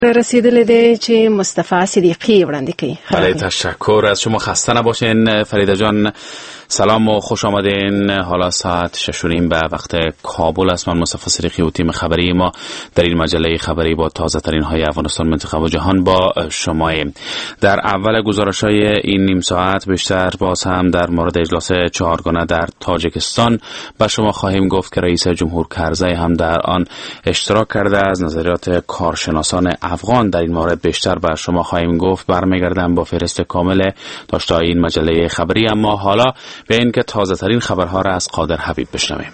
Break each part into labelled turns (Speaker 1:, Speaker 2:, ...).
Speaker 1: رسیدل ده چه مصطفی صدیقی وړاندې کوي.
Speaker 2: بله تشکر از شما. خسته نباشین فریده جان. سلام و خوش آمدین. حالا ساعت 6:30 به وقت کابل است. من مصطفی صدیقی و تیم خبری ما در این مجله خبری با تازه ترین های افغانستان، منطقه و جهان با شماییم. در اول گزارش های این نیم ساعت بیشتر باز هم در مورد اجلاس چهارگانه در تاجیکستان به شما خواهیم گفت که رئیس جمهور کرزی هم در آن اشتراک کرده. از نظریات کارشناسان افغان در این مورد بیشتر به شما خواهیم گفت. برمیگردم با فهرست کامل داشته‌های این مجله خبری، اما حالا به این که تازه ترین خبرها را از قادر حبیب بشنویم.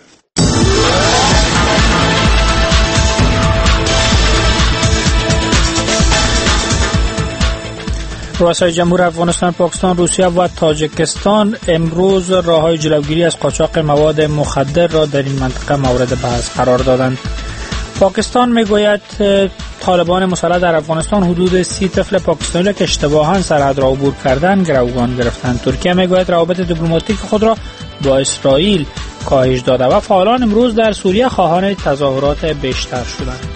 Speaker 3: رؤسای جمهور افغانستان، پاکستان، روسیه و تاجیکستان امروز راههای جلوگیری از قاچاق مواد مخدر را در این منطقه مورد بحث قرار دادند. پاکستان میگوید طالبان مسلح در افغانستان حدود 30 طفل پاکستانی را که اشتباهاً سرحد را عبور کردند گروگان گرفتند. ترکیه میگوید روابط دیپلماتیک خود را با اسرائیل کاهش داده و فعالان امروز در سوریه خواهان تظاهرات بیشتر شدند.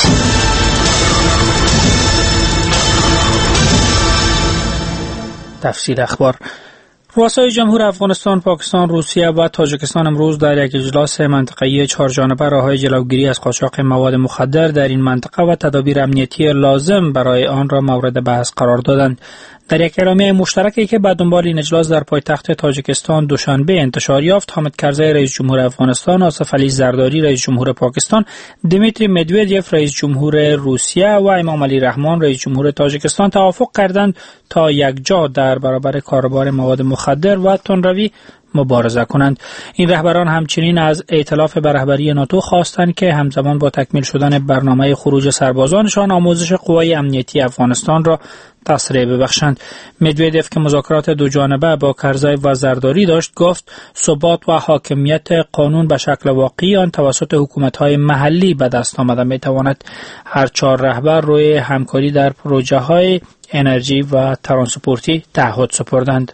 Speaker 3: تفصیل اخبار. رؤسای جمهور افغانستان، پاکستان، روسیه و تاجیکستان امروز در یک اجلاس منطقه‌ای چهارجانبه راههای جلوگیری از قاچاق مواد مخدر در این منطقه و تدابیر امنیتی لازم برای آن را مورد بحث قرار دادند. در یک اعلامیه مشترکی که به دنبال این اجلاس در پایتخت تاجیکستان دوشنبه انتشار یافت، حامد کرزی رئیس جمهور افغانستان، آصف علی زرداری رئیس جمهور پاکستان، دیمیتری مدودیف رئیس جمهور روسیه و امام علی رحمان رئیس جمهور تاجیکستان توافق کردند تا یکجا در برابر کاروبار مواد مخدر و تندروی مبارزه کنند. این رهبران همچنین از ائتلاف به رهبری ناتو خواستند که همزمان با تکمیل شدن برنامه خروج سربازانشان آموزش قوای امنیتی افغانستان را تسریع ببخشند. مدودیف که مذاکرات دو جانبه با کرزی و زرداری داشت گفت ثبات و حاکمیت قانون به شکل واقعی آن توسط حکومت‌های محلی به دست آمده می‌تواند. هر چهار رهبر روی همکاری در پروژه‌های انرژی و ترانسپورتی تعهد سپردند.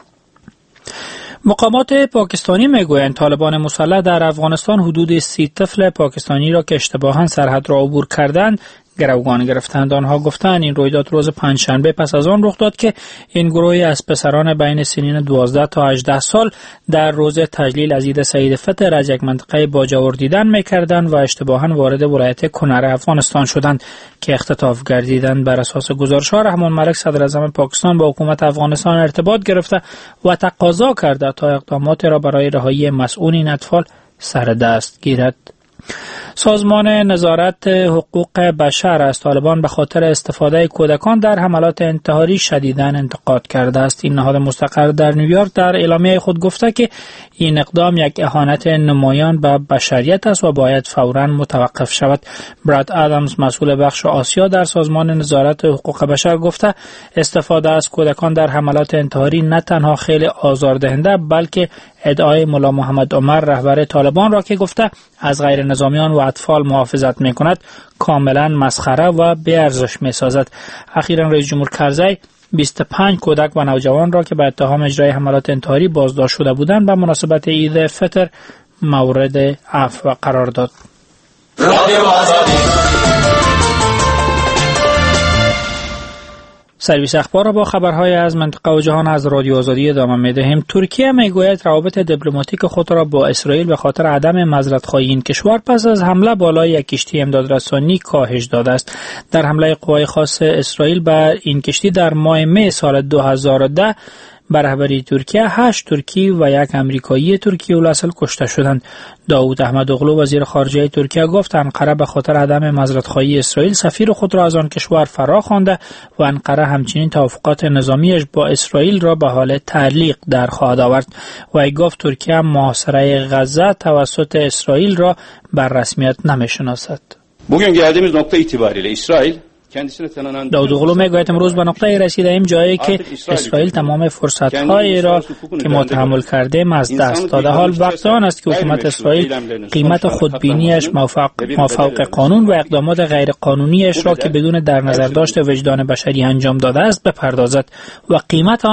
Speaker 3: مقامات پاکستانی میگویند طالبان مسلح در افغانستان حدود 30 طفل پاکستانی را که اشتباهاً سرحد را عبور کردند گروگان گرفتند. آنها گفتند این رویداد روز پنجشنبه پس از آن رخ داد که این گروهی از پسران بین سنین 12 تا 18 سال در روز تجلیل از عید سعید فطر از یک منطقه باجور دیدن می‌کردند و اشتباهاً وارد ولایت کنر افغانستان شدند که اختطاف گردیدند. بر اساس گزارش‌ها رحمان ملک صدر اعظم پاکستان با حکومت افغانستان ارتباط گرفته و تقاضا کرده تا اقدامات را برای رهایی مسئول این اطفال سر دست گیرد. سازمان نظارت حقوق بشر از طالبان به خاطر استفاده کودکان در حملات انتحاری شدیداً انتقاد کرده است. این نهاد مستقر در نیویورک در اعلامیه خود گفته که این اقدام یک اهانت نمایان به بشریت است و باید فوراً متوقف شود. براد آدامز مسئول بخش آسیا در سازمان نظارت حقوق بشر گفته استفاده از کودکان در حملات انتحاری نه تنها خیلی آزاردهنده بلکه ادعای ملا محمد عمر رهبر طالبان را که گفته از غیر نظامیان و اطفال محافظت می‌کند کاملا مسخره و بی‌ارزش می‌سازد. اخیراً رئیس جمهور کرزی 25 کودک و نوجوان را که به اتهام اجرای حملات انتحاری بازداشت شده بودند به مناسبت عید فطر مورد عفو قرار داد. سرویس اخبار را با خبرهای از منطقه و جهان از رادیو آزادی ادامه می‌دهیم. ترکیه میگوید روابط دیپلماتیک خود را با اسرائیل به خاطر عدم معذرت‌خواهی این کشور پس از حمله بالای یک کشتی امدادرسانی کاهش داده است. در حمله قوای خاص اسرائیل بر این کشتی در ماه می سال 2010 بر رهبری ترکیه 8 ترکی و 1 امریکایی ترکی الاصل کشته شدند. داوود احمد اغلو وزیر خارجه ترکیه گفت انقره به خاطر عدم معذرت‌خواهی اسرائیل سفیر خود را از آن کشور فرا خوانده و انقره همچنین توافقات نظامیش با اسرائیل را به حال تعلیق در خواهد آورد. و ای گفت ترکیه محاصره غزه توسط اسرائیل را بر رسمیت نمی‌شناسد.
Speaker 4: Bugün geldiğimiz nokta itibariyle İsrail
Speaker 3: داود اغلو میگوید امروز به نقطه رسیده ایم جایی که اسرائیل تمام فرصت‌های را که ما تحمل کردیم از دست داده. حال وقت آن است که حکومت اسرائیل قیمت خودبینیش مافوق قانون و اقدامات غیر قانونیش را که بدون در نظر داشت وجدان بشری انجام داده است بپردازد و قیمت آن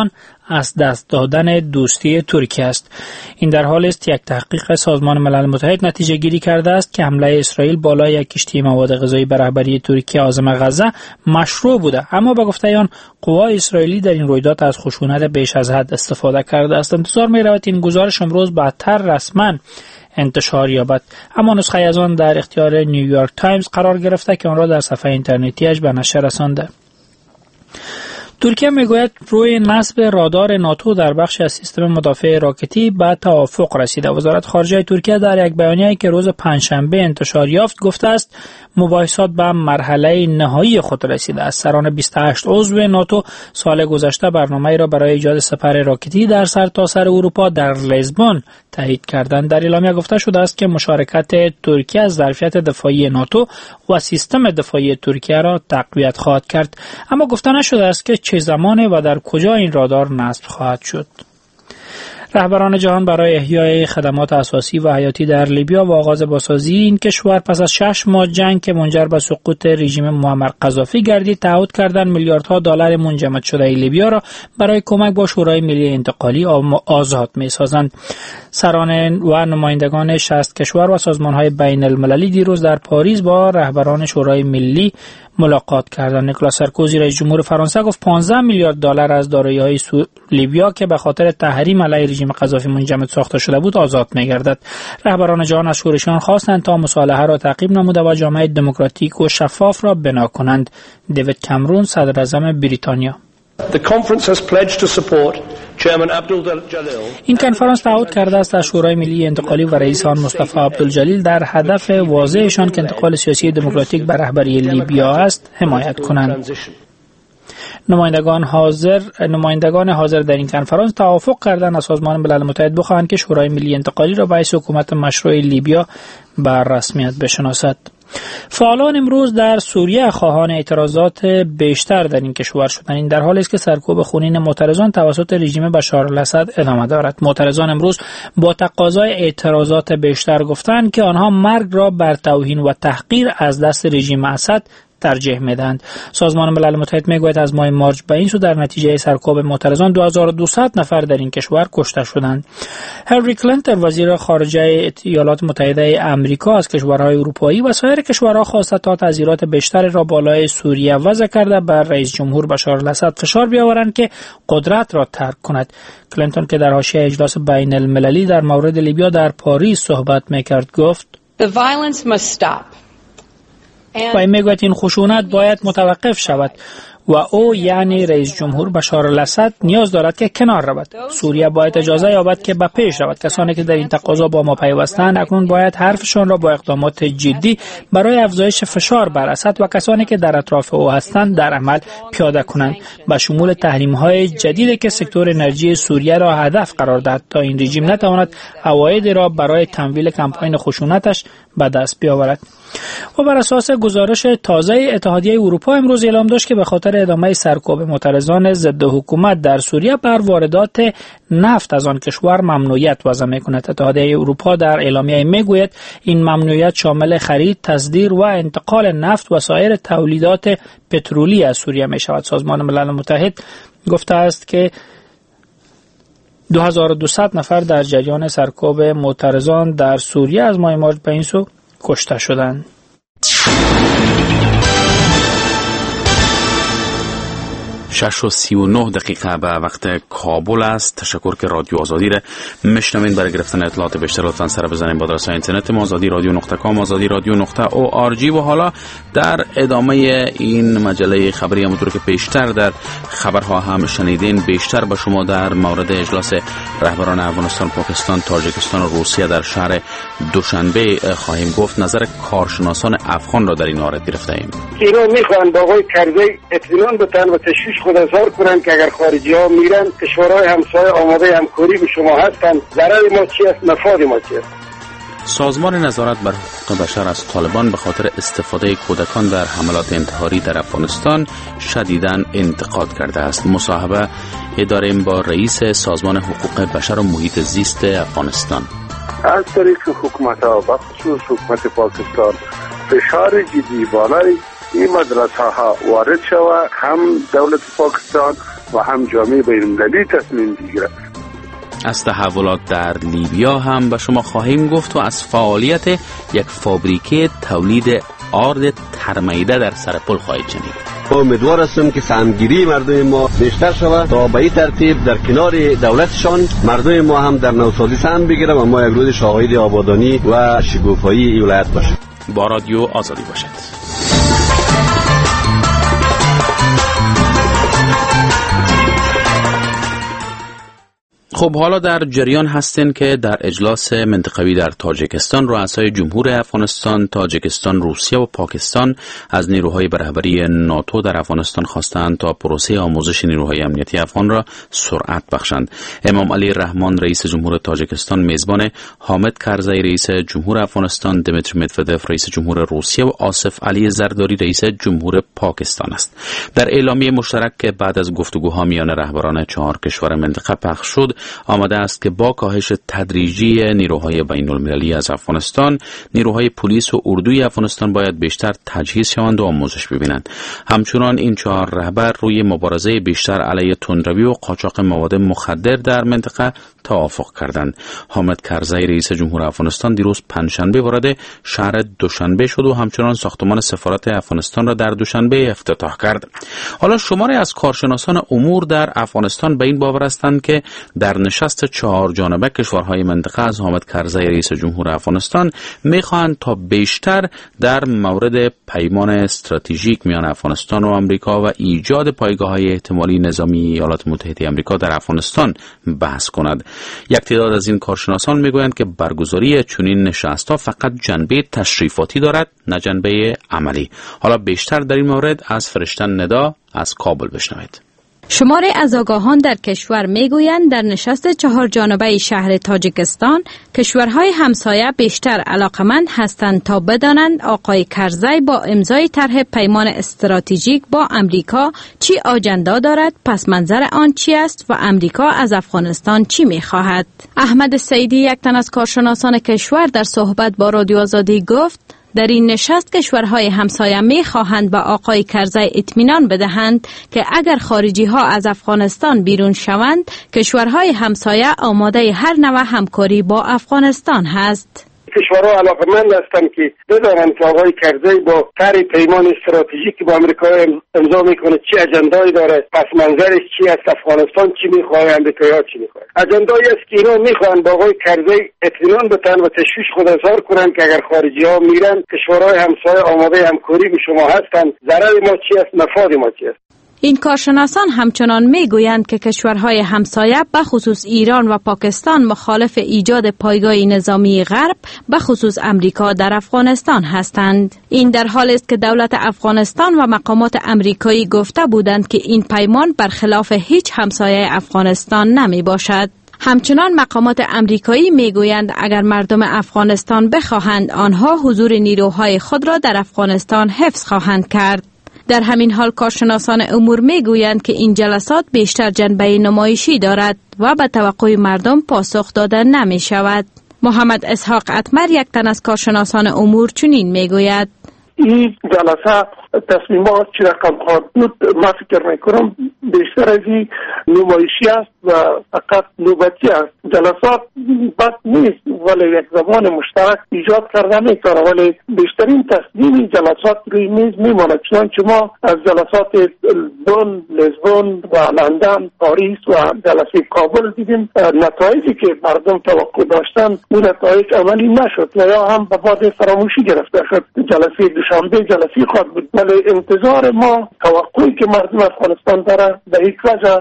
Speaker 3: از دست دادن دوستی ترکیه است. این در حالی است یک تحقیق سازمان ملل متحد نتیجه گیری کرده است که حمله اسرائیل بالای یک کشتی مواد غذایی به رهبری ترکیه عاصمه غزه مشروع بوده، اما به گفته آن قوای اسرائیلی در این رویداد از خشونت بیش از حد استفاده کرده است. انتظار می‌رود این گزارش امروز بعدتر رسما انتشار یابد، اما نسخه از آن در اختیار نیویورک تایمز قرار گرفته که آن را در صفحه اینترنتیش به نشر رسانده. ترکیه میگوید روی نصب رادار ناتو در بخش از سیستم مدافع راکتی به توافق رسیده. وزارت خارجه ترکیه در یک بیانیه‌ای که روز پنجشنبه انتشار یافت گفته است مباحثات به مرحله نهایی خود رسیده است. سران 28 عضو ناتو سال گذشته برنامه‌ای را برای ایجاد سپر راکتی در سرتاسر اروپا در لیزبون تایید کردند. در اعلامیه گفته شده است که مشارکت ترکیه از ظرفیت دفاعی ناتو و سیستم دفاعی ترکیه را تقویت خواهد کرد، اما گفته نشده است که چه زمان و در کجا این رادار نصب خواهد شد. رهبران جهان برای احیای خدمات اساسی و حیاتی در لیبیا و آغاز بازسازی این کشور پس از 6 ماه جنگ که منجر به سقوط رژیم معمر قذافی گردید تعهد کردند میلیاردها دلار منجمد شده لیبیا را برای کمک با شورای ملی انتقالی آزاد می‌سازند. سران و نمایندگان 60 کشور و سازمان‌های بین‌المللی دیروز در پاریس با رهبران شورای ملی ملاقات کردند. نیکولاس سارکوزی رئیس جمهور فرانسه گفت 15 میلیارد دلار از دارایی‌های لیبیا که به خاطر تحریم علیه رژیم قذافی منجمد ساخته شده بود آزاد می‌گردد. رهبران جهان از شورشیان خواستند تا مصالحه را تعقیب نموده و جامعه دموکراتیک و شفاف را بنا کنند. دیوید کامرون صدر اعظم بریتانیا این کنفرانس تعهد کرده است از شورای ملی انتقالی و رئیس آن مصطفی عبدالجلیل در هدف واضحشان که انتقال سیاسی دموکراتیک به رهبری لیبیا است حمایت کنند. نمایندگان حاضر در این کنفرانس توافق کردند از سازمان ملل متحد بخواهند که شورای ملی انتقالی را به حیث حکومت مشروع لیبیا به رسمیت بشناسد. فعالان امروز در سوریه خواهان اعتراضات بیشتر در این کشور شدند. این در حالی است که سرکوب خونین معترضان توسط رژیم بشار الاسد ادامه دارد. معترضان امروز با تقاضای اعتراضات بیشتر گفتند که آنها مرگ را بر توهین و تحقیر از دست رژیم اسد ترجیح میدهند. سازمان ملل متحد میگوید از ماه مارچ به این سو در نتیجه سرکوب معترضان 2200 نفر در این کشور کشته شدند. هنری کلینتون وزیر خارجه ایالات متحده آمریکا از کشورهای اروپایی و سایر کشورها خواسته تا تعزیرات بیشتری را بالای سوریه وضع کرده بر رئیس جمهور بشار الاسد فشار بیاورند که قدرت را ترک کند. کلینتون که در حاشیه اجلاس بین المللی در مورد لیبیا در پاریس صحبت میکرد گفت
Speaker 5: The violence must stop.
Speaker 3: و میگوید این خشونت باید متوقف شود و او یعنی رئیس جمهور بشار الاسد نیاز دارد که کنار رود. سوریه باید اجازه یابد که به پیش رود. کسانی که در این تقاضا با ما پیوستند اکنون باید حرفشان را با اقدامات جدی برای افزایش فشار بر اسد و کسانی که در اطراف او هستند در عمل پیاده کنند، به شمول تحریم‌های جدیدی که سکتور انرژی سوریه را هدف قرار داد تا این رژیم نتواند عوایدی را برای تمویل کمپاین خشونتش به دست بیاورد. و بر اساس گزارش تازه اتحادیه اروپا امروز اعلام داشت که به خاطر ادامه سرکوب معترضان ضد حکومت در سوریه بر واردات نفت از آن کشور ممنوعیت وضع می‌کند. اتحادیه اروپا در اعلامیه میگوید این ممنوعیت شامل خرید، تصدیر و انتقال نفت و سایر تولیدات پترولی از سوریه می‌شود. سازمان ملل متحد گفته است که 2200 نفر در جریان سرکوب معترضان در سوریه از ماه مارچ به این سو کشته شدند.
Speaker 2: 6:39 به وقت کابل است. تشکر که رادیو آزادی را میشنوین. برای گرفتن اطلاعات بیشتر لطفا سر بزنید به آدرس اینترنت ما azadi.com azadi.org. و حالا در ادامه این مجله خبری همونطور که بیشتر در خبرها هم شنیدین، بیشتر به شما در مورد اجلاس رهبران افغانستان، پاکستان، تاجیکستان و روسیه در شهر دوشنبه خواهیم گفت. نظر کارشناسان افغان را در این مورد گرفته ایم.
Speaker 6: اینا میخوان با آقای کرزی اطمینان بدن و تشویش خود اظهار کنند که اگر خارجی ها میرن کشورهای همسایه آماده همکاری به شما هستند. ضرر ما چی است، مفاد ما چی است؟
Speaker 2: سازمان نظارت بر حقوق بشر از طالبان به خاطر استفاده کودکان در حملات انتحاری در افغانستان شدیداً انتقاد کرده است. مصاحبه داریم با رئیس سازمان حقوق بشر و محیط زیست افغانستان.
Speaker 7: از طریق حکومت ها و خصوص حکومت پاکستان فشار جدی بالای
Speaker 6: این مدرسه ها وارد شود، هم دولت پاکستان و هم جامعه بین‌المللی تصمیم بگیرد.
Speaker 2: از تحولات در لیبیا هم به شما خواهیم گفت و از فعالیت یک فابریکه تولید آرد ترمیده در سر پل خواهید شنید.
Speaker 7: امیدوار هستم که سهمگیری مردم ما بیشتر شود تا به این ترتیب در کنار دولتشان مردم ما هم در نوسازی سهم بگیرن و ما یک روز شاهد آبادانی و شکوفایی این ولایت باشیم.
Speaker 2: با رادیو آزادی باشد. خب حالا در جریان هستین که در اجلاس منطقوی در تاجیکستان رؤسای جمهور افغانستان، تاجیکستان، روسیه و پاکستان از نیروهای به رهبری ناتو در افغانستان خواستند تا پروسه آموزش نیروهای امنیتی افغان را سرعت بخشند. امام علی رحمان رئیس جمهور تاجیکستان میزبان حامد کرزی رئیس جمهور افغانستان، دمیتری مدودف رئیس جمهور روسیه و آصف علی زرداری رئیس جمهور پاکستان است. در اعلامیه مشترک که بعد از گفتگوها میان رهبران 4 کشور منطقه پخش شد، آمده است که با کاهش تدریجی نیروهای بین‌المللی از افغانستان، نیروهای پلیس و اردوی افغانستان باید بیشتر تجهیز شوند و آموزش ببینند. همچنان این 4 رهبر روی مبارزه بیشتر علیه تندروی و قاچاق مواد مخدر در منطقه توافق کردند. حامد کرزی رئیس جمهور افغانستان دیروز پنجشنبه وارد شهر دوشنبه شد و همچنان ساختمان سفارت افغانستان را در دوشنبه افتتاح کرد. حالا شماری از کارشناسان امور در افغانستان به این باور هستند که در نشست 4 جانبه کشورهای منطقه از حامد کرزی رئیس جمهور افغانستان می‌خواهند تا بیشتر در مورد پیمان استراتژیک میان افغانستان و آمریکا و ایجاد پایگاه‌های احتمالی نظامی ایالات متحده آمریکا در افغانستان بحث کند. یک تعداد از این کارشناسان میگویند که برگزاری چنین نشست‌ها فقط جنبه تشریفاتی دارد، نه جنبه عملی. حالا بیشتر در این مورد از فرشتن ندا از کابل بشنوید.
Speaker 8: شماری از آگاهان در کشور میگویند در نشست 4 جانبه شهر تاجیکستان کشورهای همسایه بیشتر علاقمند هستند تا بدانند آقای کرزی با امضای طرح پیمان استراتژیک با امریکا چی آجندا دارد، پس منظر آن چی است و امریکا از افغانستان چی میخواهد. احمد سیدی، یک تن از کارشناسان کشور، در صحبت با رادیو آزادی گفت در این نشست کشورهای همسایه می خواهند به آقای کرزی اطمینان بدهند که اگر خارجی ها از افغانستان بیرون شوند، کشورهای همسایه آماده هر نوع همکاری با افغانستان هست.
Speaker 6: کشورها علاقمند هستند که بدانند که آقای کرزی با طرح پیمان استراتژیکی با آمریکا امضا میکنه چه اجندایی داره، پس منظرش چی است، افغانستان چی میخواد، امریکایی‌ها چی میخواد. اجندایی است که اینا میخوان با آقای کرزی اطمینان بدن و تشویش خود اظهار کنند که اگر خارجی‌ها میرن کشورهای همسایه آماده همکاری به شما هستند، ضرر ما چی است، مفاد ما چی است.
Speaker 8: این کارشناسان همچنان میگویند که کشورهای همسایه به خصوص ایران و پاکستان مخالف ایجاد پایگاه نظامی غرب به خصوص امریکا در افغانستان هستند. این در حالی است که دولت افغانستان و مقامات امریکایی گفته بودند که این پیمان برخلاف هیچ همسایه افغانستان نمی باشد. همچنان مقامات امریکایی میگویند اگر مردم افغانستان بخواهند آنها حضور نیروهای خود را در افغانستان حفظ خواهند کرد. در همین حال کارشناسان امور میگویند که این جلسات بیشتر جنبه نمایشی دارد و به توقع مردم پاسخ داده نمی شود. محمد اسحاق اتمر، یک تن از کارشناسان امور، چنین میگوید:
Speaker 9: این جلسه تصمیمات چی رقم خواهد بود، ما فکر میکنم بیشتر از این نمایشی است و فقط نوبتی است. جلسات بد نیست ولی یک زبان مشترک ایجاد کرده میتونه، ولی بیشترین تصمیم جلسات روی میز میماند، چنانچه ما از جلسات دون، لیزبون و لندن، پاریس و جلسه کابل دیدیم نتایجی که مردم توقع داشتن اون نتایج عملی نشد و یا هم به باد فراموشی گرفته شد. جلسه دوشنبه جلسه خواهد بود ولی انتظار ما، توقعی که مردم افغانستان داره به هیچ وجه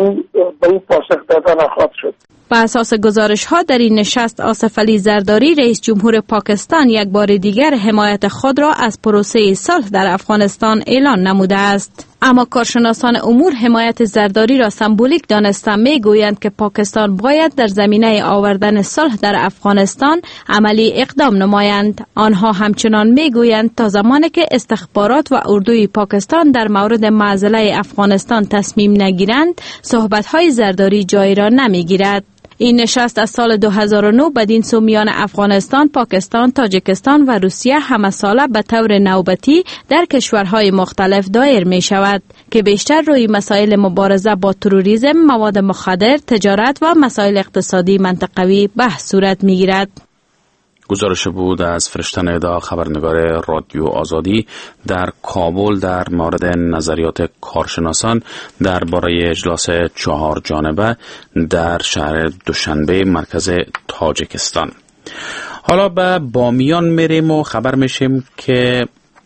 Speaker 9: به او پاسخ داده نخواهد شد.
Speaker 8: بر اساس گزارش ها در این نشست آصف علی زرداری رئیس جمهور پاکستان یک بار دیگر حمایت خود را از پروسه صلح در افغانستان اعلان نموده است. اما کارشناسان امور حمایت زرداری را سمبولیک دانسته میگویند که پاکستان باید در زمینه آوردن صلح در افغانستان عملی اقدام نمایند. آنها همچنان میگویند تا زمانی که استخبارات و اردوی پاکستان در مورد معضله افغانستان تصمیم نگیرند، صحبت‌های زرداری جای را نمیگیرد. این نشست از سال 2009 بدین سو میان افغانستان، پاکستان، تاجیکستان و روسیه همه ساله به طور نوبتی در کشورهای مختلف دایر می شود که بیشتر روی مسائل مبارزه با تروریسم، مواد مخدر، تجارت و مسائل اقتصادی منطقوی بحث صورت می گیرد.
Speaker 2: گزارش بود از فرشته ندا، خبرنگار رادیو آزادی در کابل در مورد نظریات کارشناسان درباره اجلاس 4 جانبه در شهر دوشنبه مرکز تاجیکستان. حالا به بامیان میریم و خبر میشیم که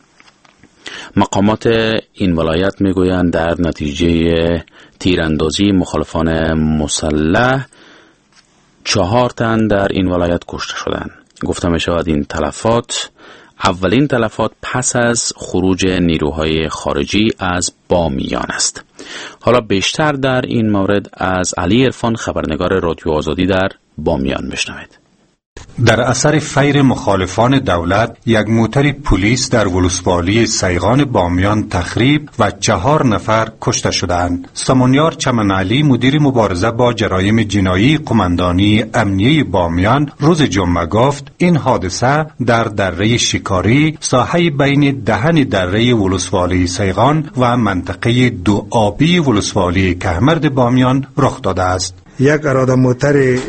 Speaker 2: مقامات این ولایت میگویند در نتیجه تیراندازی مخالفان مسلح 4 تن در این ولایت کشته شدند. گفته می شود این تلفات اولین تلفات پس از خروج نیروهای خارجی از بامیان است. حالا بیشتر در این مورد از علی عرفان، خبرنگار رادیو آزادی در بامیان بشنوید.
Speaker 10: در اثر فیر مخالفان دولت، یک موتر پلیس در ولسوالی سیغان بامیان تخریب و 4 نفر کشته شدند. سمانیار چمن علی، مدیر مبارزه با جرایم جنایی قماندانی امنیه بامیان، روز جمعه گفت این حادثه در دره شکاری، ساحه بین دهن دره ولسوالی سیغان و منطقه دو آبی ولسوالی کهمرد بامیان رخ داده است.
Speaker 11: یک اراده موتر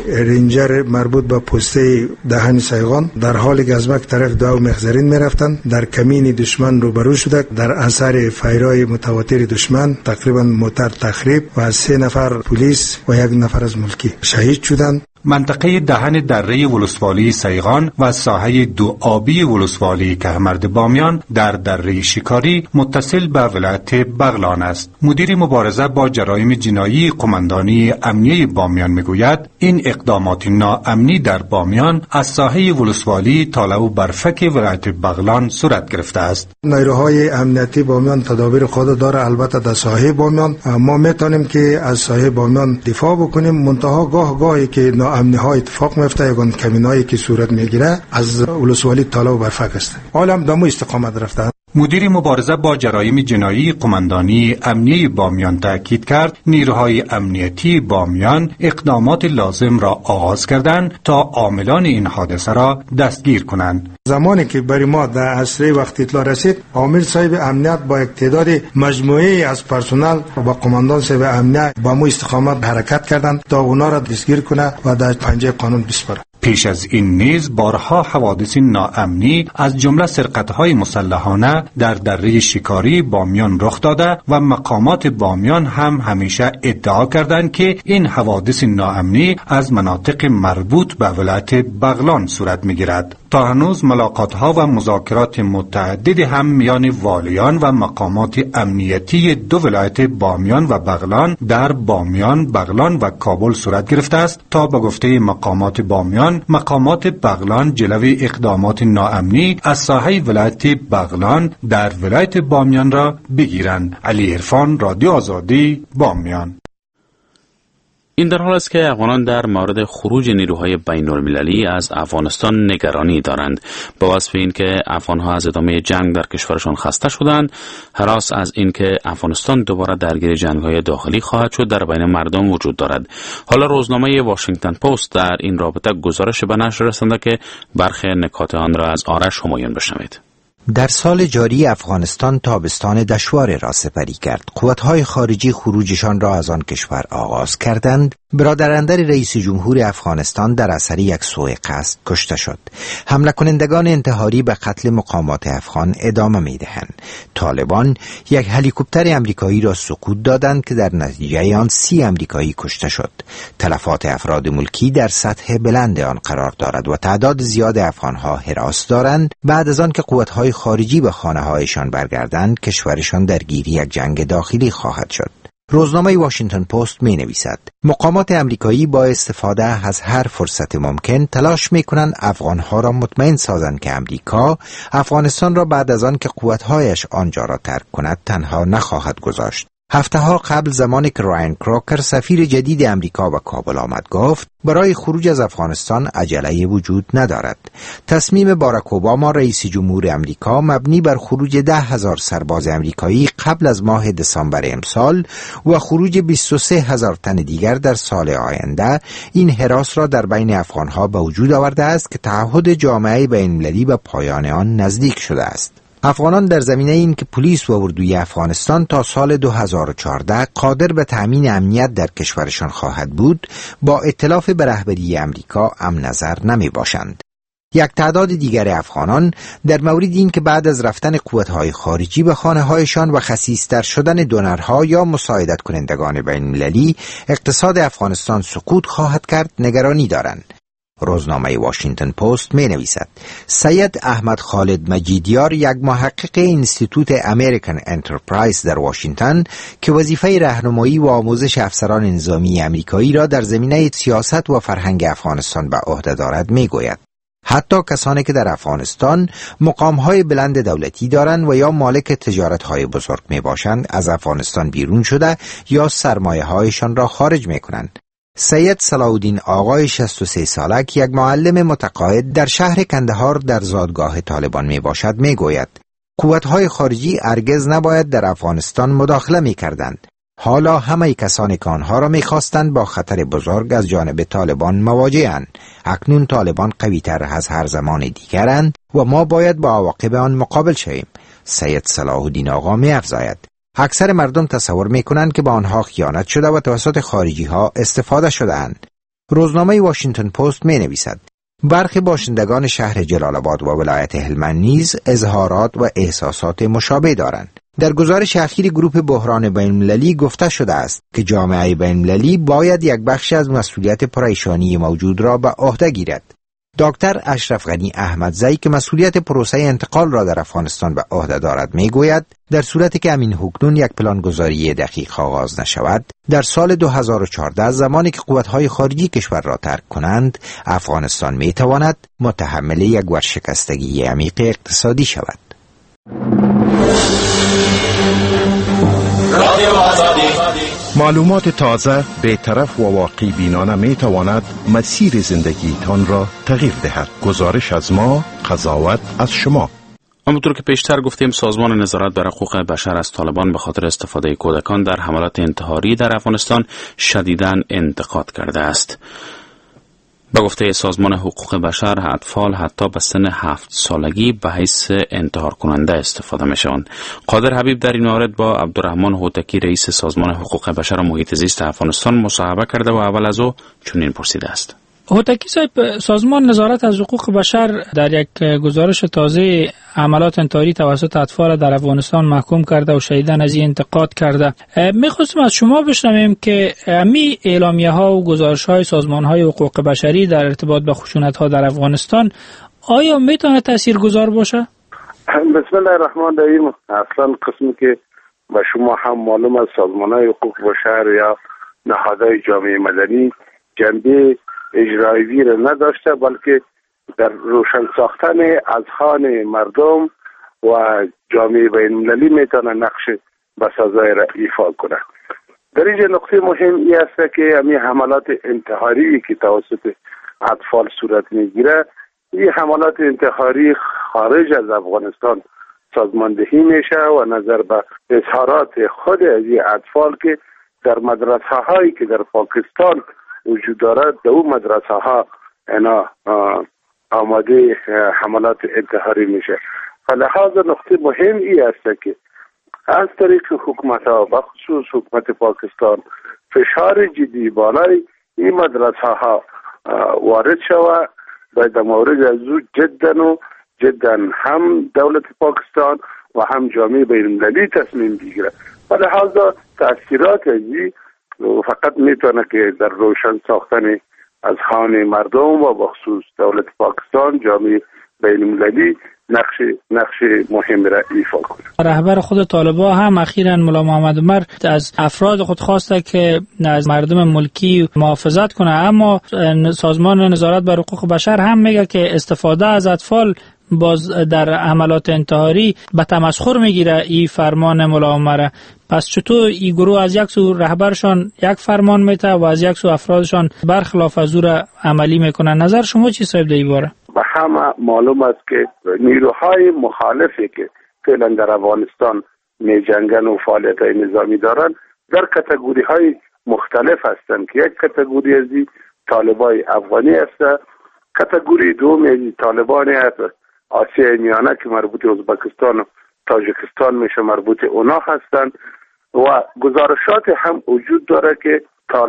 Speaker 11: رنجر مربوط به پسته دهن سیغان در حال گزمک طرف دو مخزرین می رفتند. در کمین دشمن روبرو شده. در اثر فایرهای متواتر دشمن تقریبا موتر تخریب و 3 نفر پلیس و 1 نفر از ملکی شهید شدند.
Speaker 10: منطقه دهن دره ولسوالی سیغان و ساحه دو آبی ولسوالی کهمرد بامیان در دره شکاری متصل به ولایت بغلان است. مدیر مبارزه با جرایم جنایی قماندانی امنیه بامیان میگوید این اقدامات ناامنی در بامیان از ساحه ولسوالی تا لو برفک ولایت بغلان صورت گرفته است.
Speaker 11: نیروهای امنیتی بامیان تدابیر خود داره. البته در ساحه بامیان ما میتونیم که از ساحه بامیان دفاع بکنیم، منتها گاهی که امنی ها اتفاق میفته، یگان کمینایی که صورت میگیره از ولسوالی تالا و برفک است. حالا هم دمو استقامت رفته.
Speaker 10: مدیر مبارزه با جرایم جنایی قماندانی امنیه بامیان تاکید کرد نیروهای امنیتی بامیان اقدامات لازم را آغاز کردند تا عاملان این حادثه را دستگیر کنند.
Speaker 11: زمانی که برای ما در عصر وقت اطلاع رسید، عامل صاحب امنیت با یک تعداد مجموعی از پرسنل و قماندان صاحب امنیت با مو استقامت حرکت کردند تا اونا را دستگیر کنه و در پنجه قانون بسپاره.
Speaker 10: پیش از این نیز بارها حوادث ناامنی از جمله سرقت‌های مسلحانه در دره شکاری بامیان رخ داده و مقامات بامیان هم همیشه ادعا کردند که این حوادث ناامنی از مناطق مربوط به ولایت بغلان صورت می‌گیرد. تا هنوز ملاقات‌ها و مذاکرات متعدد هم میان والیان و مقامات امنیتی دو ولایت بامیان و بغلان در بامیان، بغلان و کابل صورت گرفته است تا به گفته مقامات بامیان، مقامات بغلان جلوی اقدامات ناامنی از ساحه ولایت بغلان در ولایت بامیان را بگیرند. علی عرفان، رادیو آزادی، بامیان.
Speaker 2: این در حال است که افغانان در مورد خروج نیروهای بین‌المللی از افغانستان نگرانی دارند. با وصف این که افغانها از ادامه جنگ در کشورشان خسته شدند، هراس از این که افغانستان دوباره درگیر جنگ‌های داخلی خواهد شد در بین مردم وجود دارد. حالا روزنامه واشنگتن پست در این رابطه گزارش به نشر رسانده که برخی نکات آن را از آرش همایون بشنوید.
Speaker 12: در سال جاری افغانستان تابستان دشوار را سپری کرد. قوت‌های خارجی خروجشان را از آن کشور آغاز کردند. برادراندر رئیس جمهور افغانستان در اثر یک سوء قصد کشته شد. حمله کنندگان انتحاری به قتل مقامات افغان ادامه می‌دهند. طالبان یک هلیکوپتر امریکایی را سقوط دادند که در نتیجه آن 30 امریکایی کشته شد. تلفات افراد ملکی در سطح بلند آن قرار دارد و تعداد زیاد افغان‌ها هراس دارند بعد از آن که قوت‌های خارجی به خانه‌هایشان برگردند کشورشان درگیر یک جنگ داخلی خواهد شد. روزنامه واشنگتن پست می نویسد مقامات امریکایی با استفاده از هر فرصت ممکن تلاش می کنند افغانها را مطمئن سازند که امریکا افغانستان را بعد از آن که قوت‌هایش آنجا را ترک کند تنها نخواهد گذاشت. هفته‌ها قبل زمانی که رایان کروکر سفیر جدید امریکا به کابل آمد گفت برای خروج از افغانستان عجله وجود ندارد. تصمیم باراک اوباما رئیس جمهور امریکا مبنی بر خروج 10,000 سرباز امریکایی قبل از ماه دسامبر امسال و خروج 23,000 تن دیگر در سال آینده این هراس را در بین افغانها به وجود آورده است که تعهد جامعه بین‌المللی به پایان آن نزدیک شده است. افغانان در زمینه این که پلیس و اردوی افغانستان تا سال 2014 قادر به تأمین امنیت در کشورشان خواهد بود، با ائتلاف به رهبری امریکا امن نظر نمی باشند. یک تعداد دیگر افغانان در مورد این که بعد از رفتن قوت‌های خارجی به خانه‌هایشان و خسیس‌تر شدن دونرها یا مساعدت کنندگان بین‌المللی اقتصاد افغانستان سقوط خواهد کرد نگرانی دارند. روزنامه واشنگتن پست می نویسد سید احمد خالد مجیدیار، یک محقق انستیتوت امریکن انترپرایز در واشنگتن که وظیفه راهنمایی و آموزش افسران نظامی امریکایی را در زمینه سیاست و فرهنگ افغانستان به عهده دارد می گوید حتی کسانی که در افغانستان مقام‌های بلند دولتی دارند و یا مالک تجارت‌های بزرگ می باشند از افغانستان بیرون شده یا سرمایه‌هایشان را خارج می کنند. سید صلاح الدین آقای 63 ساله که یک معلم متقاعد در شهر کندهار در زادگاه طالبان می باشد می گوید قوت‌های خارجی هرگز نباید در افغانستان مداخله می کردند. حالا همه کسانی که آنها را می خواستند با خطر بزرگ از جانب طالبان مواجه‌اند. اکنون طالبان قوی‌تر از هر زمان دیگرند و ما باید با عواقب آن مقابل شویم. سید صلاح الدین آقا می افزاید اکثر مردم تصور می‌کنند که با آنها خیانت شده و توسط خارجی‌ها استفاده شده‌اند. روزنامه واشنگتن پست می‌نویسد برخی باشندگان شهر جلال آباد و ولایت هلمند نیز اظهارات و احساسات مشابه دارند. در گزارش اخیر گروه بحران بین‌المللی گفته شده است که جامعه بین‌المللی باید یک بخش از مسئولیت پریشانی موجود را به عهده گیرد. دکتر اشرف غنی احمدزی که مسئولیت پروسه انتقال را در افغانستان به عهده دارد میگوید در صورتی که همین حکنون یک پلانگذاری دقیق آغاز نشود، در سال 2014 زمانی که قوت‌های خارجی کشور را ترک کنند، افغانستان میتواند متحمل یک ورشکستگی عمیق اقتصادی شود.
Speaker 13: معلومات تازه، بی‌طرف و واقعی بینانه می تواند مسیر زندگی تان را تغییر دهد. گزارش از ما، قضاوت از شما.
Speaker 2: همونطور که پیشتر گفتیم سازمان نظارت بر حقوق بشر از طالبان به خاطر استفاده کودکان در حملات انتحاری در افغانستان شدیداً انتقاد کرده است. به گفته سازمان حقوق بشر، اطفال حتی به سن 7 سالگی به حیث انتحار کننده استفاده می شوند. قادر حبیب در این مورد با عبدالرحمن هوتکی رئیس سازمان حقوق بشر و محیط زیست افغانستان مصاحبه کرده و اول از او چنین پرسیده است.
Speaker 3: هوتکی صاحب، سازمان نظارت از حقوق بشر در یک گزارش تازه عملات انتحاری توسط اطفال در افغانستان محکوم کرده و شدیداً از این انتقاد کرده. می‌خواستم از شما بشنویم که امی اعلامیه‌ها و گزارش‌های سازمان‌های حقوق بشری در ارتباط با خشونت‌ها در افغانستان آیا میتونه تاثیرگذار باشه؟
Speaker 9: بسم الله الرحمن الرحیم. اصلا قسمی که به شما هم معلوم از سازمان‌های حقوق بشر یا نهادهای جامعه مدنی جنبه اجرایی را نداشته، بلکه در روشن ساختن اذهان مردم و جامعه بین‌المللی میتونه نقش بسازای را ایفا کنه. در اینجا نقطه مهم این است که همین حملات انتحاری که توسط اطفال صورت میگیره، این حملات انتحاری خارج از افغانستان سازماندهی میشه و نظر به اظهارات خود از این اطفال که در مدرسه هایی که در پاکستان وجود دارد، در اون مدرسه ها اینا آماده حملات انتحاری میشه. فلحاظ نقطه مهم ای است که از طریق حکومت ها بخصوص حکومت پاکستان فشار جدی بالای این مدرسه ها وارد شود و در مورد از او جدا هم دولت پاکستان و هم جامعه بین‌المللی تصمیم بگیره. فلحاظ تأثیرات ازی فقط میتونه که در روشن ساختن اذهان مردم و بخصوص دولت پاکستان جامعه بین‌المللی نقش مهم را ایفا کنه.
Speaker 3: رهبر خود طالبان هم اخیراً ملا محمد عمر از افراد خود خواسته که از مردم ملکی محافظت کنه، اما سازمان نظارت بر حقوق بشر هم میگه که استفاده از اطفال باز در عملات انتحاری به تمسخر میگیره این فرمان ملا عمر. پس چطور این گروه از یک سو رهبرشان یک فرمان میته و از یک سو افرادشان برخلاف از او را عملی میکنن؟ نظر شما چی صاحب در این باره؟
Speaker 9: به همه معلوم است که نیروهای مخالفی که فعلا در افغانستان می جنگن و فعالیت های نظامی دارن در کاتگوری های مختلف هستند که یک کاتگوری از طالبای افغانی است، کاتگوری دوم از طالبان آسیای میانه که مربوط ازبکستان و تاجیکستان میشه مربوط اونا هستند و گزارشات هم وجود داره که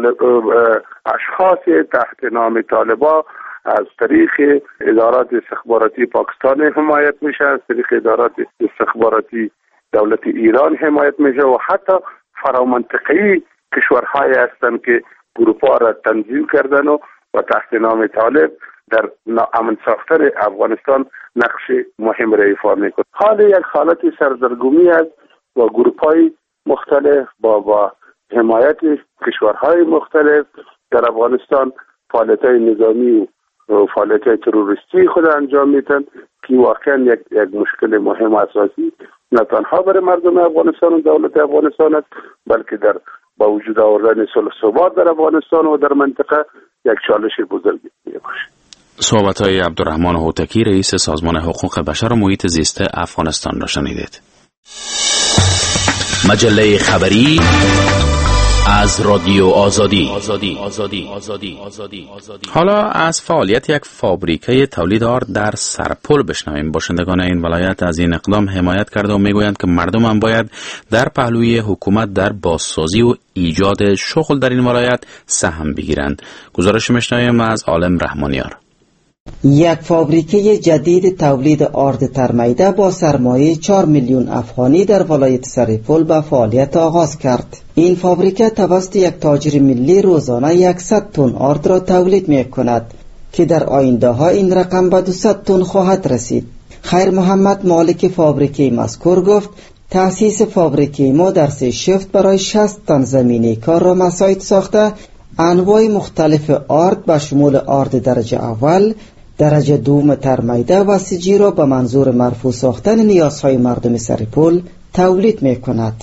Speaker 9: اشخاص تحت نام طالبا از طریق ادارات استخباراتی پاکستان حمایت میشه، از طریق ادارات استخباراتی دولت ایران حمایت میشه و حتی فرامنطقه‌ای کشورهای هستند که گروه‌ها را تنظیم کردن و تحت نام طالب در امن ساختن افغانستان نقش مهم را ایفا میکنه. حال یک حالت سردرگمی است و گروه‌های مختلف با حمایت کشورهای مختلف در افغانستان فعالیت‌های نظامی و فعالیت‌های تروریستی خود انجام میدن که واقعا یک مشکل مهم و اساسی نه تنها برای مردم افغانستان و دولت افغانستان است بلکه در با وجود آوردن صلح و ثبات در افغانستان و در منطقه یک چالش بزرگی میباشه.
Speaker 2: صحبت‌های عبدالرحمن هوتکی رئیس سازمان حقوق بشر و محیط زیست افغانستان را شنیدید. مجله خبری از رادیو آزادی. حالا از فعالیت یک فابریکه تولید آرد در سرپل بشنویم. باشندگان این ولایت از این اقدام حمایت کرده و میگویند که مردم هم باید در پهلوی حکومت در بازسازی و ایجاد شغل در این ولایت سهم بگیرند. گزارش میشنویم از عالم رحمانیار.
Speaker 14: یک فابریکه جدید تولید آرد ترمیده با سرمایه 4 میلیون افغانی در ولایت سرپل به فعالیت آغاز کرد. این فابریکه توسط یک تاجر ملی روزانه 100 تن آرد را تولید می کند که در آینده ها این رقم به 200 تن خواهد رسید. خیر محمد مالک فابریکه مذکور گفت تأسیس فابریکه ما در 3 شفت برای 60 تن زمینه کار را مساعد ساخته انواع مختلف آرد به شمول آرد درجه اول، درجه دوم ترمیده و سجی را به منظور مرفوع ساختن نیازهای مردم سرپل تولید می کند.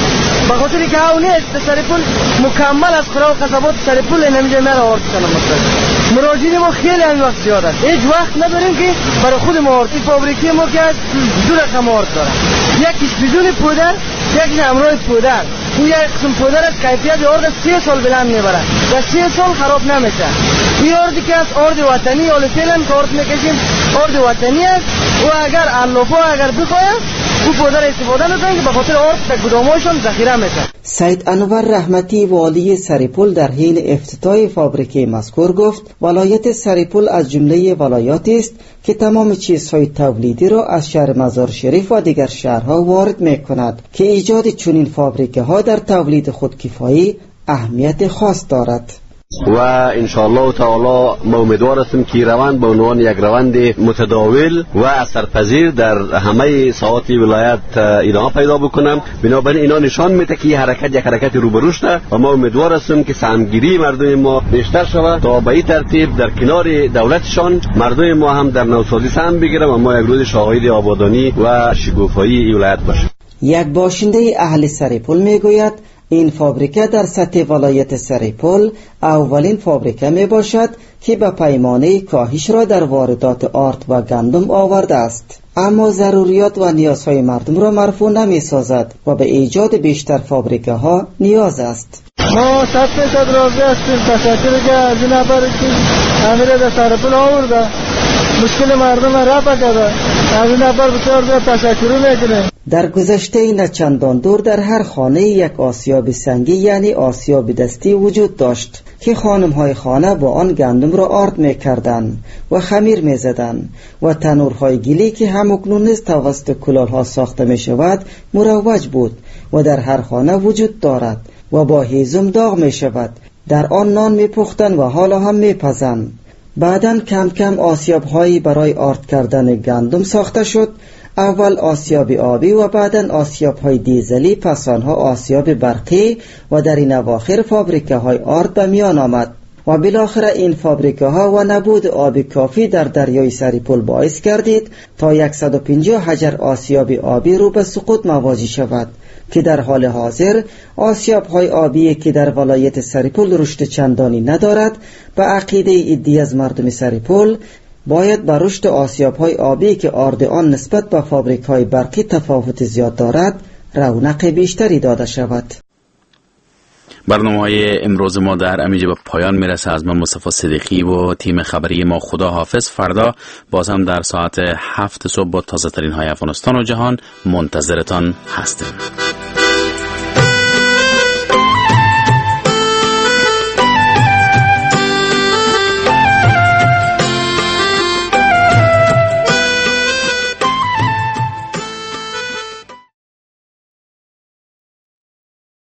Speaker 15: به خاطر که اون نیست سرپل مکمل از خوراک قصبات سرپل نمیشه نره آرد کنم. مراجعین ما خیلی هم وقت زیاد است، هیچ وقت نداریم که برای خود ما آرد. این فابریکه ما که 2 رقم آرد داره، یکیش بدون پودر، یکیش همراه پودر. این یک قسم پودر از کیفیت آرد 3 سال بلند میبره و 3 سال خراب نمیشه. این آردی که از آرد وطنی یا فعلا که آرد میکشیم آرد وطنی است و اگر علافا اگر بخواید او پودر استفاده میکنن که به خاطر آرد در گدامایشان ذخیره میشه.
Speaker 14: سید انور رحمتی والی سرپل در حین افتتاح فابریکه مذکور گفت ولایت سرپل از جمله ولایاتی است که تمام چیزهای تولیدی را از شهر مزار شریف و دیگر شهرها وارد میکند که ایجاد چنین فابریکه ها در تولید خودکفایی اهمیت خاص دارد.
Speaker 7: و انشاءالله تعالی ما امیدوار هستیم که روند به عنوان یک روند متداول و اثرپذیر در همه ساحات ولایت ادامه پیدا بکنم. بنابراین اینا نشان میده که حرکت یک حرکت روبروش ده و ما امیدوار هستیم که سهمگیری مردم ما بیشتر شود تا به این ترتیب در کنار دولتشان مردم ما هم در نوسازی سهم بگیرن و ما یک روز شاهد آبادانی و شکوفایی این ولایت باشیم.
Speaker 14: یک باشنده اهل سرپل میگوید این فابریکه در سطح ولایت سرپل اولین فابریکه می باشد که به پیمانه کاهش را در واردات آرد و گندم آورده است، اما ضروریات و نیازهای مردم را مرفوع نمی سازد و به ایجاد بیشتر فابریکه ها نیاز است.
Speaker 15: ما 100% راضی هستیم. تشکر که از این نفر که امیر در سرپل آورده مشکل مردم را رفع کرده، از این نفر بسیار تشکر میکنیم.
Speaker 14: در گذشته نه چندان دور در هر خانه یک آسیاب سنگی یعنی آسیاب دستی وجود داشت که خانم‌های خانه با آن گندم را آرد می‌کردند و خمیر می‌زدند و تنورهای گلی که همکنون نیز توسط کلال‌ها ساخته می‌شود مروج بود و در هر خانه وجود دارد و با هیزم داغ می‌شود. در آن نان می‌پختند و حالا هم می‌پزند. بعداً کم کم آسیاب‌هایی برای آرد کردن گندم ساخته شد، اول آسیاب آبی و بعداً آسیاب‌های دیزلی، پس آنها آسیاب برقی و در این اواخر فابریکه‌های آرد به میان آمد و بالاخره این فابریکه‌ها و نبود آب کافی در دریای سرپل باعث گردید تا 150 حجر آسیاب آبی رو به سقوط مواجه شود. که در حال حاضر آسیاب‌های آبی که در ولایت سرپل رشد چندانی ندارد به عقیده عده‌ای از مردم سرپل باید بر رشد آسیاب‌های آبی که آرد آن نسبت به فابریک‌های برقی تفاوت زیاد دارد رونق بیشتری داده شود.
Speaker 2: برنامه‌های امروز ما در امیجه به پایان میرسه. از من مصطفی صدیقی و تیم خبری ما خدا حافظ. فردا باز هم در ساعت 7 صبح با تازه ترین های افغانستان و جهان منتظرتان هستیم.